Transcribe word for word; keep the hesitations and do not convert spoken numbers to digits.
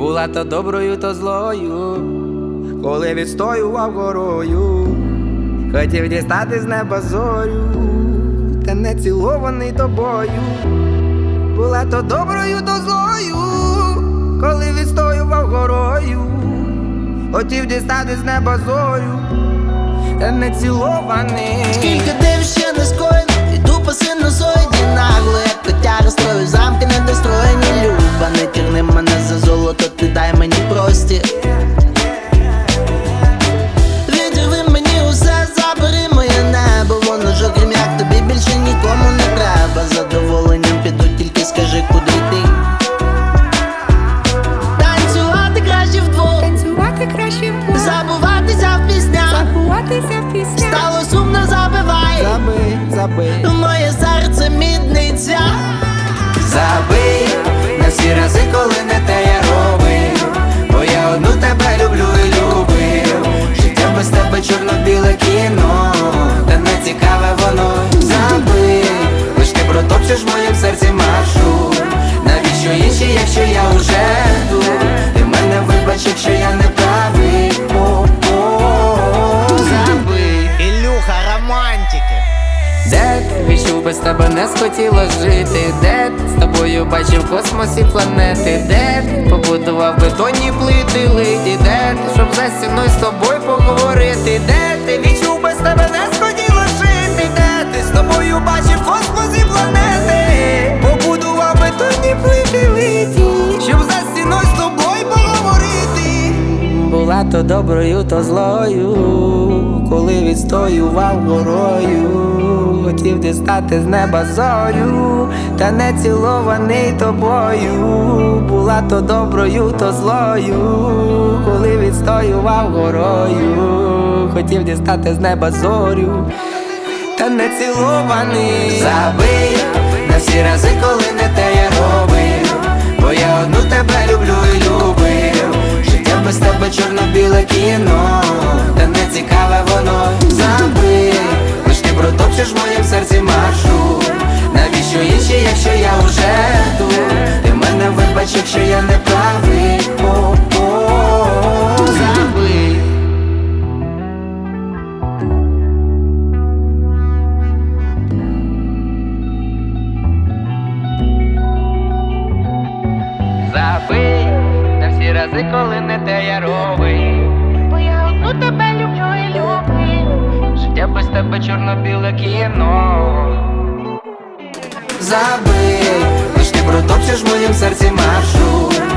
Була то доброю, то злою, коли відстоював горою, хотів дістати з неба зорю, та не цілований тобою. Була то доброю, то злою, коли відстоював горою, хотів дістати з неба зорю, та не цілований. Скільки див ще не скоєно, іду по синусоїді нагло, як котяра строю, замки недостроєні. Люба, не тягни мене за золото, ти дай мені простір. Відірви мені усе, забери моє небо, воно ж окрім як тобі більше нікому не треба. Задоволенням піду, тільки скажи, куди йти. Танцювати краще вдвох, Танцювати краще вдвох, забуватися в піснях, забуватися в піснях. стало сумно, забивай, Забий, забий, моє серце мідниця. забий на всі рази, коли не те я робив, бо я одну тебе люблю і любив. Життя без тебе чорно-біле кіно, та не цікаве воно. Забий, лиш ти протопчеш в моїм серці маршрут. Навіщо інші, якщо я уже тут? Ти мене вибач, якщо я не правий. О-о-о, забий. Ілюха, романтики. Де ти відчув, без тебе не схотіло жити? Де ти з тобою бачив космос і планети? Де ти побудував бетонні плити литі? Де ти, щоб за стіною з тобою поговорити? Де ти відчув, без тебе не схотіло жити? Де ти з тобою бачив космос і планети? Побудував бетонні плити литі, щоб за стіною з тобою поговорити. Була то доброю, то злою, коли відстоював горою, хотів дістати з неба зорю, та не цілований тобою. Була то доброю, то злою, коли відстоював горою, хотів дістати з неба зорю, та не цілований. Забий на всі рази, коли не те я робив, бо я одну тебе люблю і любив. Життя без тебе чорно-біле кіно, та не цікаве воно. Забий, лиш ти протопчеш в моїм серці маршрут. Навіщо інші, якщо я уже тут? Ти мене вибач, якщо я не правий. О-о-о, забий. Забий на всі рази, коли не те я робив, Бо я одну тебе люблю і люблю. життя без тебе чорно-біле кіно. Забий, лиш ти протопчеш в моїм серці маршрут.